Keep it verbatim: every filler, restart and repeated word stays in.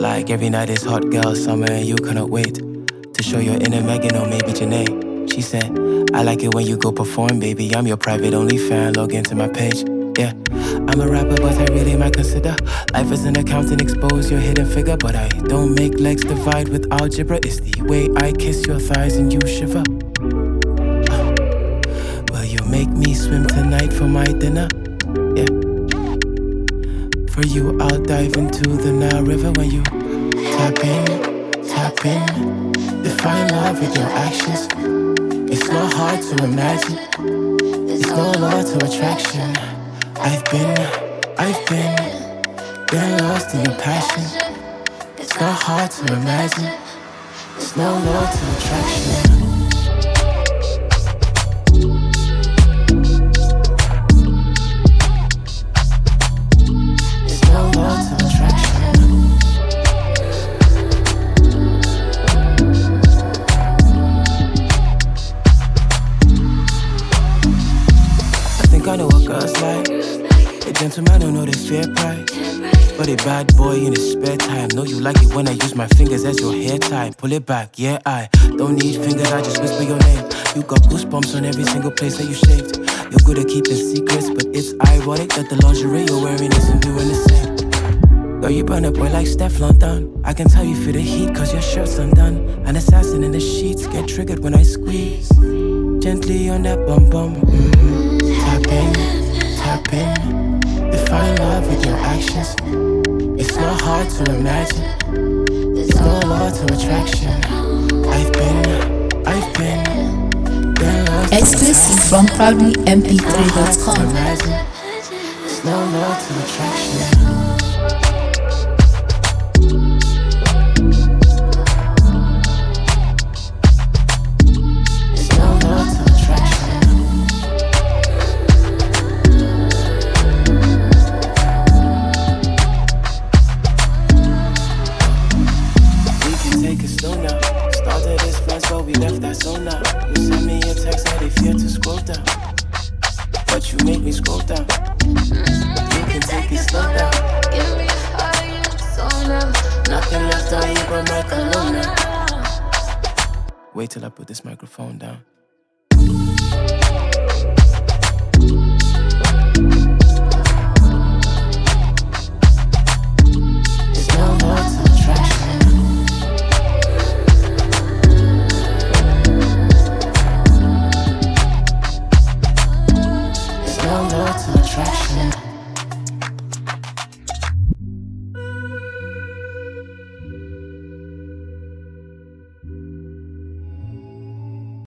Like every night is hot girl summer and you cannot wait to show your inner Megan or maybe Janae. She said, I like it when you go perform, baby. I'm your private only fan, log into my page. Yeah, I'm a rapper, but I really might consider life as an accountant, expose your hidden figure. But I don't make legs divide with algebra. It's the way I kiss your thighs and you shiver. uh, Will you make me swim tonight for my dinner? Yeah, for you I'll dive into the Nile River. When you tap in, tap in, define love with your actions. It's not hard to imagine, it's no law to attraction. I've been, I've been, been lost in your passion. It's not hard to imagine, it's no law to attraction. I know what girls like. A gentleman who know they fair price, but a bad boy in his spare time. Know you like it when I use my fingers as your hair tie. Pull it back, yeah, I don't need fingers, I just whisper your name. You got goosebumps on every single place that you shaved. You're good at keeping secrets, but it's ironic that the lingerie you're wearing isn't doing the same. Girl, you burn a boy like Stefflon Don. I can tell you feel the heat cause your shirt's undone. An assassin in the sheets, get triggered when I squeeze gently on that bum bum. Mm-hmm. Tap in, tap in, define love with your actions. It's not hard to imagine, it's no law to attraction. I've been, I've been, been lost. Exclusive from proudly m p three dot com. It's no law to attraction. Wait till I put this microphone down. There's no law to attraction. There's no law to attraction.